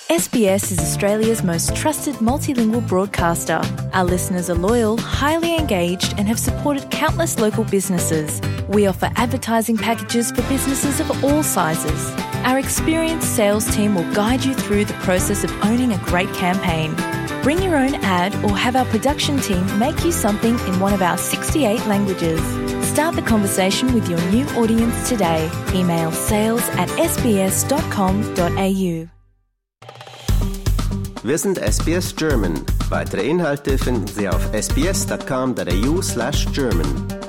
SBS is Australia's most trusted multilingual broadcaster. Our listeners are loyal, highly engaged, and have supported countless local businesses. We offer advertising packages for businesses of all sizes. Our experienced sales team will guide you through the process of owning a great campaign. Bring your own ad or have our production team make you something in one of our 68 languages. Start the conversation with your new audience today. Email sales@sbs.com.au. Wir sind SBS German. Weitere Inhalte finden Sie auf sbs.com.au/German.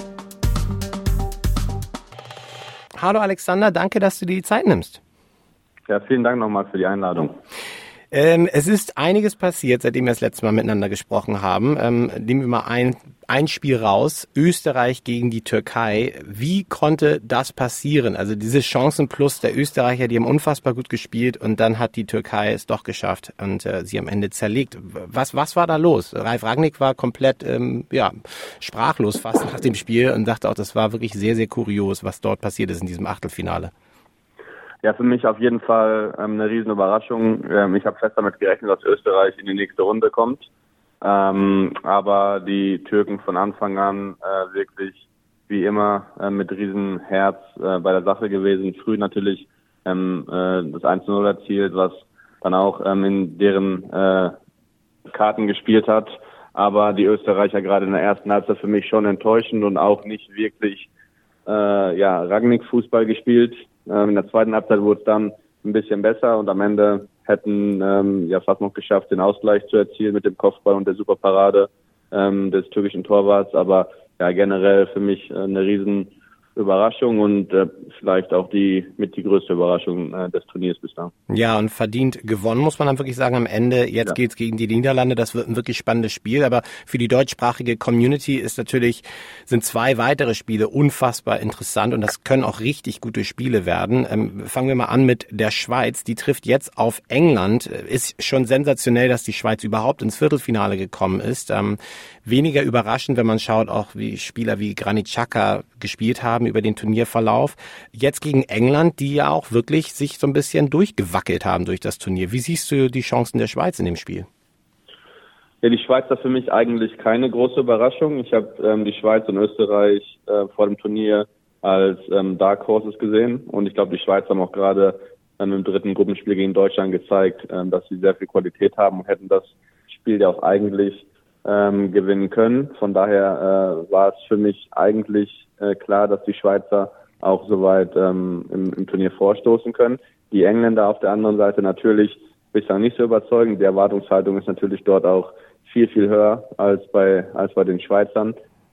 Hallo Alexander, danke, dass du dir die Zeit nimmst. Ja, vielen Dank nochmal für die Einladung. Es ist einiges passiert, seitdem wir das letzte Mal miteinander gesprochen haben. Nehmen wir mal ein Spiel raus. Österreich gegen die Türkei. Wie konnte das passieren? Also dieses Chancenplus der Österreicher, die haben unfassbar gut gespielt und dann hat die Türkei es doch geschafft und sie am Ende zerlegt. Was war da los? Ralf Rangnick war komplett sprachlos fast nach dem Spiel und dachte auch, das war wirklich sehr, sehr kurios, was dort passiert ist in diesem Achtelfinale. Ja, für mich auf jeden Fall eine riesen Überraschung. Ich habe fest damit gerechnet, dass Österreich in die nächste Runde kommt. Aber die Türken von Anfang an wirklich wie immer mit riesen Herz bei der Sache gewesen. Früh natürlich das 1:0 erzielt, was dann auch in deren Karten gespielt hat. Aber die Österreicher gerade in der ersten Halbzeit für mich schon enttäuschend und auch nicht wirklich Rangnick-Fußball gespielt. In der zweiten Halbzeit wurde es dann ein bisschen besser und am Ende hätten fast noch geschafft, den Ausgleich zu erzielen mit dem Kopfball und der Superparade des türkischen Torwarts. Aber ja, generell für mich eine riesen Überraschung und vielleicht auch die größte Überraschung des Turniers bislang. Ja, und verdient gewonnen, muss man dann wirklich sagen, am Ende. Jetzt geht's gegen die Niederlande, das wird ein wirklich spannendes Spiel, aber für die deutschsprachige Community sind 2 weitere Spiele unfassbar interessant und das können auch richtig gute Spiele werden. Fangen wir mal an mit der Schweiz, die trifft jetzt auf England. Ist schon sensationell, dass die Schweiz überhaupt ins Viertelfinale gekommen ist. Weniger überraschend, wenn man schaut, auch wie Spieler wie Granit Xhaka gespielt haben über den Turnierverlauf. Jetzt gegen England, die ja auch wirklich sich so ein bisschen durchgewackelt haben durch das Turnier. Wie siehst du die Chancen der Schweiz in dem Spiel? Ja, die Schweiz war für mich eigentlich keine große Überraschung. Ich habe die Schweiz und Österreich vor dem Turnier als Dark Horses gesehen und ich glaube, die Schweiz haben auch gerade im dritten Gruppenspiel gegen Deutschland gezeigt, dass sie sehr viel Qualität haben und hätten das Spiel ja auch eigentlich gewinnen können. Von daher war es für mich eigentlich klar, dass die Schweizer auch soweit im Turnier vorstoßen können. Die Engländer auf der anderen Seite natürlich bislang nicht so überzeugend. Die Erwartungshaltung ist natürlich dort auch viel, viel höher als bei den Schweizern,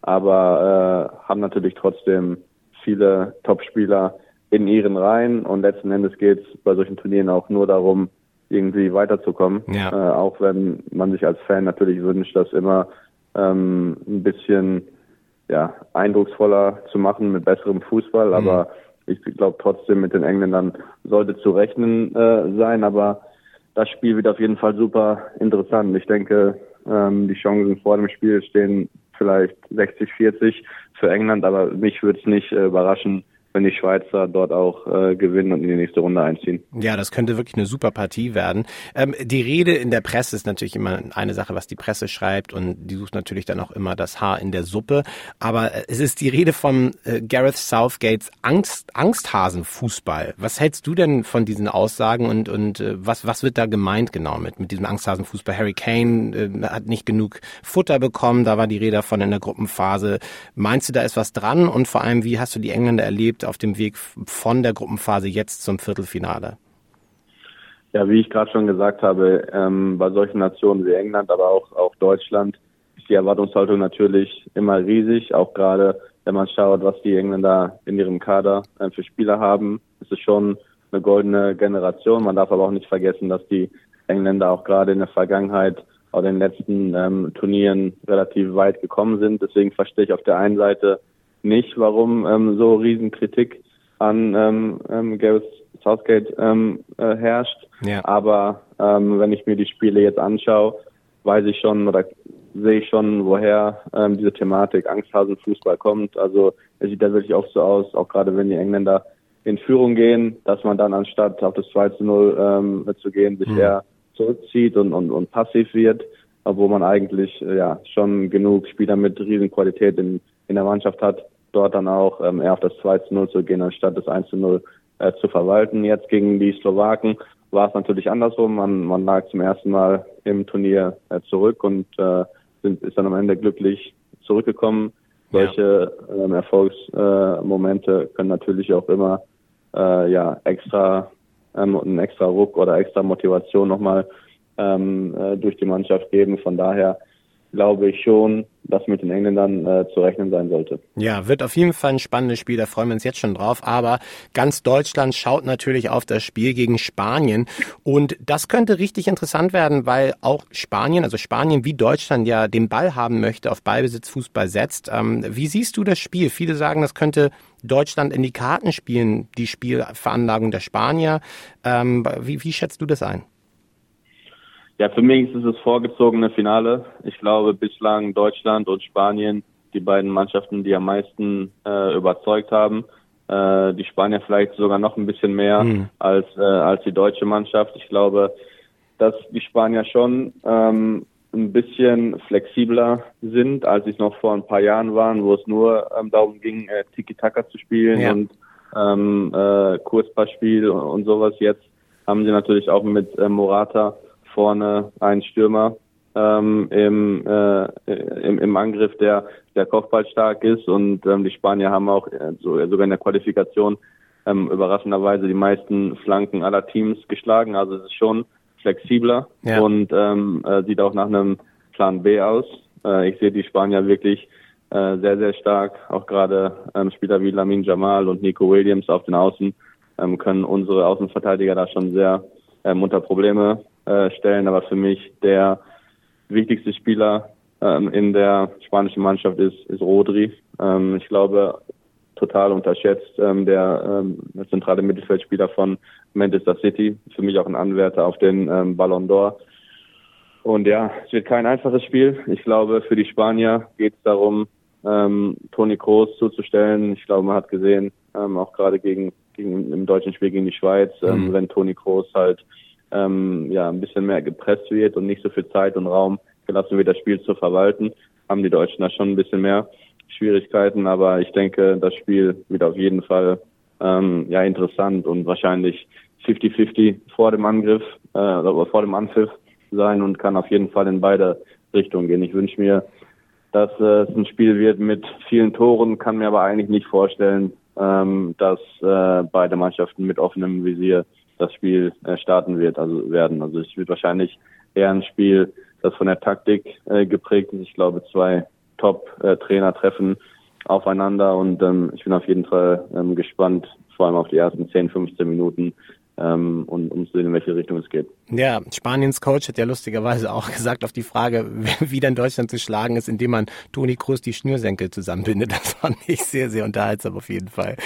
aber haben natürlich trotzdem viele Topspieler in ihren Reihen und letzten Endes geht es bei solchen Turnieren auch nur darum, irgendwie weiterzukommen, auch wenn man sich als Fan natürlich wünscht, das immer ein bisschen eindrucksvoller zu machen mit besserem Fußball, aber ich glaube trotzdem mit den Engländern sollte zu rechnen sein, aber das Spiel wird auf jeden Fall super interessant. Ich denke, die Chancen vor dem Spiel stehen vielleicht 60-40 für England, aber mich würde es nicht überraschen, wenn die Schweizer dort auch gewinnen und in die nächste Runde einziehen. Ja, das könnte wirklich eine super Partie werden. Die Rede in der Presse ist natürlich immer eine Sache, was die Presse schreibt und die sucht natürlich dann auch immer das Haar in der Suppe. Aber es ist die Rede von Gareth Southgates Angsthasenfußball. Was hältst du denn von diesen Aussagen und was wird da gemeint genau mit diesem Angsthasenfußball? Harry Kane hat nicht genug Futter bekommen, da war die Rede davon in der Gruppenphase. Meinst du, da ist was dran und vor allem, wie hast du die Engländer erlebt auf dem Weg von der Gruppenphase jetzt zum Viertelfinale? Ja, wie ich gerade schon gesagt habe, bei solchen Nationen wie England, aber auch Deutschland ist die Erwartungshaltung natürlich immer riesig, auch gerade wenn man schaut, was die Engländer in ihrem Kader für Spieler haben. Es ist schon eine goldene Generation. Man darf aber auch nicht vergessen, dass die Engländer auch gerade in der Vergangenheit auch in den letzten Turnieren relativ weit gekommen sind. Deswegen verstehe ich auf der einen Seite nicht, warum so Riesenkritik an Gareth Southgate herrscht. Ja. Aber wenn ich mir die Spiele jetzt anschaue, weiß ich schon oder sehe ich schon, woher diese Thematik Angsthasenfußball kommt. Also es sieht da wirklich auch so aus, auch gerade wenn die Engländer in Führung gehen, dass man dann anstatt auf das 2:0 zu gehen, sich eher zurückzieht und passiv wird, obwohl man eigentlich schon genug Spieler mit Riesenqualität in der Mannschaft hat, dort dann auch eher auf das 2:0 zu gehen, anstatt das 1:0 zu verwalten. Jetzt gegen die Slowaken war es natürlich andersrum. Man lag zum ersten Mal im Turnier zurück und ist dann am Ende glücklich zurückgekommen. Solche Erfolgsmomente können natürlich auch immer extra einen extra Ruck oder extra Motivation nochmal durch die Mannschaft geben. Von daher glaube ich schon, dass mit den Engländern zu rechnen sein sollte. Ja, wird auf jeden Fall ein spannendes Spiel, da freuen wir uns jetzt schon drauf. Aber ganz Deutschland schaut natürlich auf das Spiel gegen Spanien. Und das könnte richtig interessant werden, weil auch Spanien wie Deutschland ja den Ball haben möchte, auf Ballbesitz Fußball setzt. Wie siehst du das Spiel? Viele sagen, das könnte Deutschland in die Karten spielen, die Spielveranlagung der Spanier. Wie schätzt du das ein? Ja, für mich ist es das vorgezogene Finale. Ich glaube, bislang Deutschland und Spanien, die beiden Mannschaften, die am meisten überzeugt haben. Die Spanier vielleicht sogar noch ein bisschen mehr als die deutsche Mannschaft. Ich glaube, dass die Spanier schon ein bisschen flexibler sind, als es noch vor ein paar Jahren waren, wo es nur darum ging, Tiki-Taka zu spielen und Kurzpassspiel und sowas. Jetzt haben sie natürlich auch mit Morata vorne einen Stürmer im Angriff, der kopfballstark ist, und die Spanier haben auch sogar in der Qualifikation überraschenderweise die meisten Flanken aller Teams geschlagen. Also es ist schon flexibler und sieht auch nach einem Plan B aus. Ich sehe die Spanier wirklich sehr, sehr stark. Auch gerade Spieler wie Lamine Yamal und Nico Williams auf den Außen können unsere Außenverteidiger da schon sehr unter Probleme stellen, aber für mich der wichtigste Spieler in der spanischen Mannschaft ist Rodri. Ich glaube, total unterschätzt, der zentrale Mittelfeldspieler von Manchester City, für mich auch ein Anwärter auf den Ballon d'Or. Und ja, es wird kein einfaches Spiel. Ich glaube, für die Spanier geht es darum, Toni Kroos zuzustellen. Ich glaube, man hat gesehen, auch gerade im deutschen Spiel gegen die Schweiz, wenn Toni Kroos halt ein bisschen mehr gepresst wird und nicht so viel Zeit und Raum gelassen wird, das Spiel zu verwalten, haben die Deutschen da schon ein bisschen mehr Schwierigkeiten. Aber ich denke, das Spiel wird auf jeden Fall interessant und wahrscheinlich 50-50 vor dem Angriff oder vor dem Anpfiff sein und kann auf jeden Fall in beide Richtungen gehen. Ich wünsche mir, dass es ein Spiel wird mit vielen Toren, kann mir aber eigentlich nicht vorstellen, dass beide Mannschaften mit offenem Visier das Spiel starten werden. Also es wird wahrscheinlich eher ein Spiel, das von der Taktik geprägt ist. Ich glaube, zwei Top-Trainer treffen aufeinander und ich bin auf jeden Fall gespannt, vor allem auf die ersten 10, 15 Minuten, um zu sehen, in welche Richtung es geht. Ja, Spaniens Coach hat ja lustigerweise auch gesagt auf die Frage, wie dann Deutschland zu schlagen ist, indem man Toni Kroos die Schnürsenkel zusammenbindet. Das fand ich sehr, sehr unterhaltsam auf jeden Fall.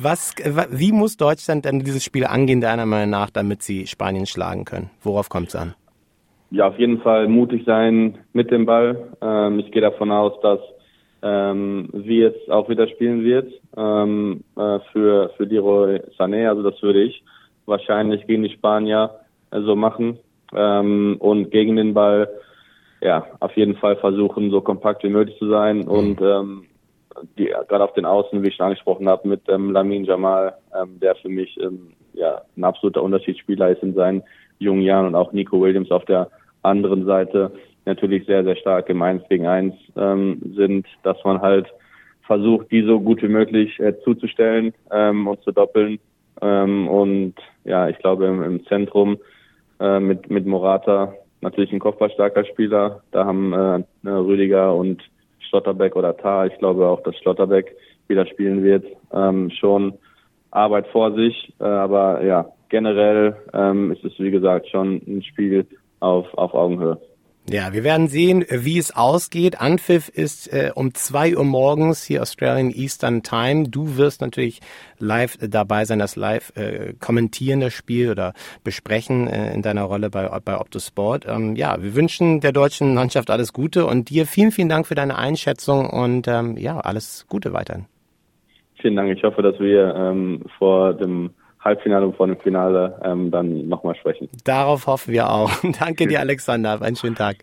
Wie muss Deutschland denn dieses Spiel angehen, deiner Meinung nach, damit sie Spanien schlagen können? Worauf kommt es an? Ja, auf jeden Fall mutig sein mit dem Ball. Ich gehe davon aus, dass Wirtz auch wieder spielen wird für Leroy Sané. Also das würde ich wahrscheinlich gegen die Spanier so machen und gegen den Ball auf jeden Fall versuchen, so kompakt wie möglich zu sein und gerade auf den Außen, wie ich schon angesprochen habe, mit Lamine Yamal, der für mich ein absoluter Unterschiedsspieler ist in seinen jungen Jahren, und auch Nico Williams auf der anderen Seite natürlich sehr, sehr stark im 1 gegen 1 sind, dass man halt versucht, die so gut wie möglich zuzustellen und zu doppeln. Und ich glaube im Zentrum mit Morata natürlich ein kopfballstarker Spieler. Da haben Rüdiger und Schlotterbeck oder Tah, ich glaube auch, dass Schlotterbeck wieder spielen wird, schon Arbeit vor sich. Aber generell ist es, wie gesagt, schon ein Spiel auf Augenhöhe. Ja, wir werden sehen, wie es ausgeht. Anpfiff ist um 2 Uhr morgens hier Australian Eastern Time. Du wirst natürlich live dabei sein, das live kommentieren, das Spiel oder besprechen in deiner Rolle bei Optus Sport. Wir wünschen der deutschen Mannschaft alles Gute und dir vielen, vielen Dank für deine Einschätzung und alles Gute weiterhin. Vielen Dank. Ich hoffe, dass wir vor dem Halbfinale und vor dem Finale dann nochmal sprechen. Darauf hoffen wir auch. Danke dir, Alexander. Einen schönen Tag.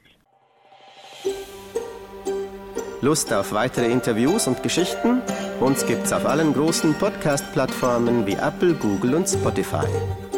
Lust auf weitere Interviews und Geschichten? Uns gibt's auf allen großen Podcast-Plattformen wie Apple, Google und Spotify.